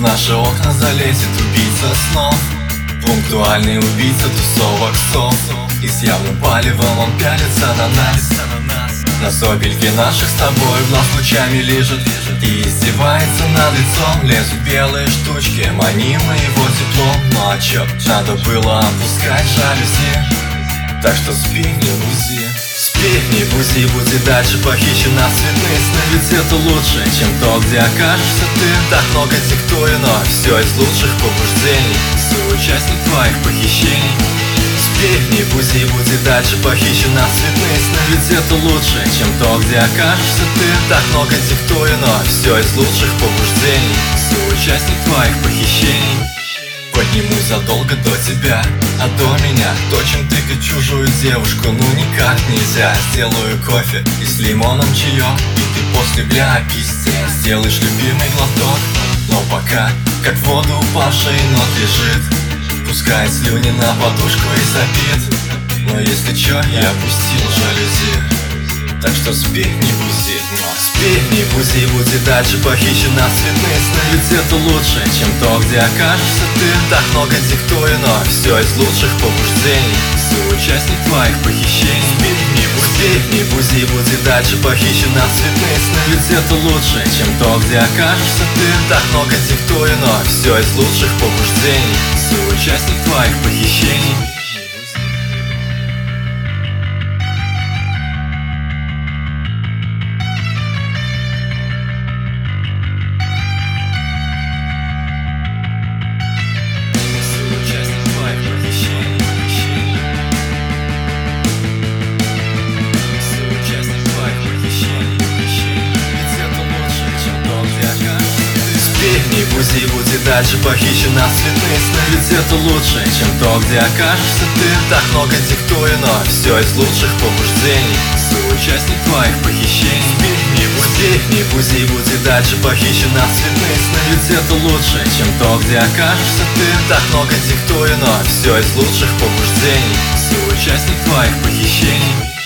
наши окна залезет убийца снов, пунктуальный убийца тусовок сов. И с явным палевом он пялится на нас, на сопельки наших с тобой глаз лучами лижет и издевается над лицом. Лезут белые штучки, маним его теплом. Ну а чё, надо было опускать жалюзи, так что спи, не бузи. Спи, не бузи, буди дальше, похищена цветные сны. Ведь это лучше, чем то, где окажешься ты. Так много диктую, но все из лучших побуждений, соучастник твоих похищений. Спи, не бузи, буди дальше, похищена цветные сны. Ведь это лучше, чем то, где окажешься ты. Так много диктую, но все из лучших побуждений, соучастник твоих похищений. Поднимусь задолго до тебя, а до меня то, чем тыкать чужую девушку, ну никак нельзя. Сделаю кофе и с лимоном чаек, и ты после бля опиздец сделаешь любимый глоток. Но пока, как в воду упавший нот лежит, пускает слюни на подушку и сопит. Но если чё, я опустил жалюзи, так что спи, не бузи. Спи, не бузи, буди дальше, похищена цветные сны. Ведь это лучше, чем то, где окажешься ты. Так много диктую, но все из лучших побуждений, соучастник твоих похищений. Спи, не бузи, буди дальше, похищена цветные сны. Ведь это лучше, чем то, где окажешься ты. Так много диктую, но все из лучших побуждений, соучастник твоих похищений. Не бузи, буди дальше, похищена цветные сны. Ведь это лучше, чем то, где окажешься ты. Так много диктую, но все из лучших побуждений, соучастник твоих похищений. Спи, не бузи, буди дальше, похищена цветные сны. Ведь это лучше, чем то, где окажешься ты. Так много диктую, но все из лучших побуждений, соучастник твоих похищений.